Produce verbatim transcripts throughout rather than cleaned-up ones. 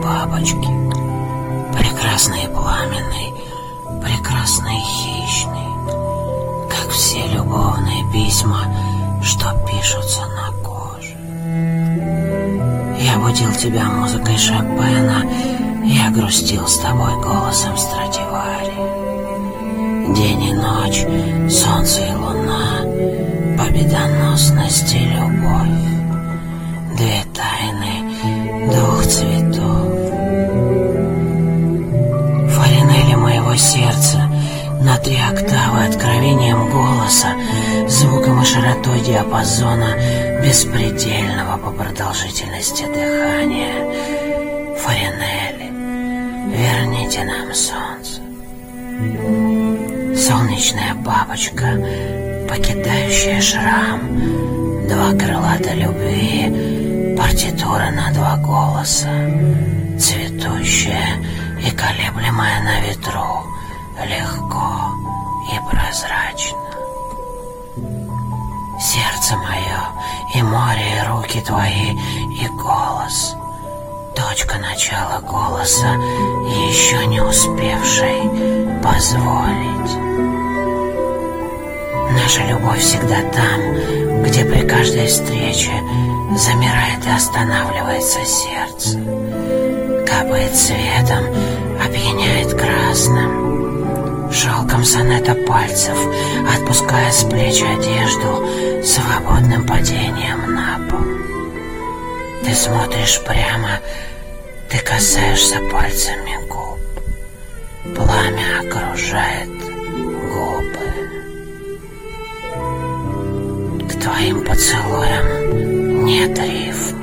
бабочки. Прекрасный и пламенный, прекрасный и хищный, как все любовные письма, что пишутся на коже. Я будил тебя музыкой Шопена, я грустил с тобой голосом Страдивари. День и ночь, солнце и луна, победоносность и любовь, две тайны, двух цветов. Фаринели моего сердца на три октавы откровением голоса, звуком и широтой диапазона беспредельного по продолжительности дыхания. Фаринели, верните нам солнце. Солнечная бабочка, покидающая шрам, два крыла до любви, партитура на два голоса, цветущая и колеблемая на ветру, легко и прозрачно. Сердце мое, и море, и руки твои, и голос, точка начала голоса, еще не успевшей позволить. Наша любовь всегда там, где при каждой встрече замирает и останавливается сердце, капает цветом, опьяняет красным, шелком сонета пальцев, отпуская с плеч одежду свободным падением на пол. Ты смотришь прямо, ты касаешься пальцами губ, пламя окружает губы. К твоим поцелуям нет рифм.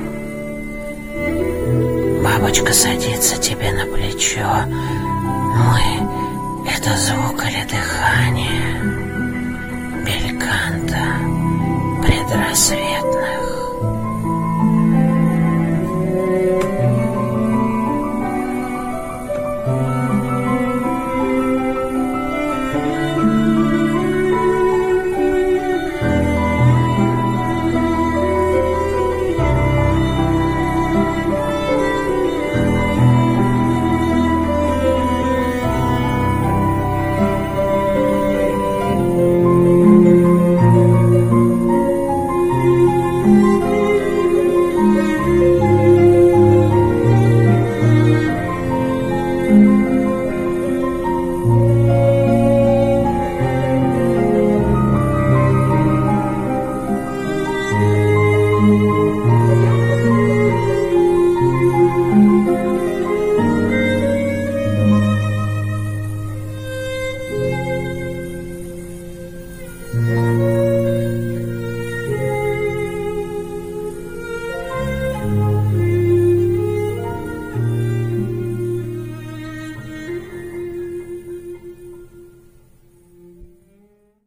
Бабочка садится тебе на плечо. Мы — это звук или дыхание бельканта предрассветных.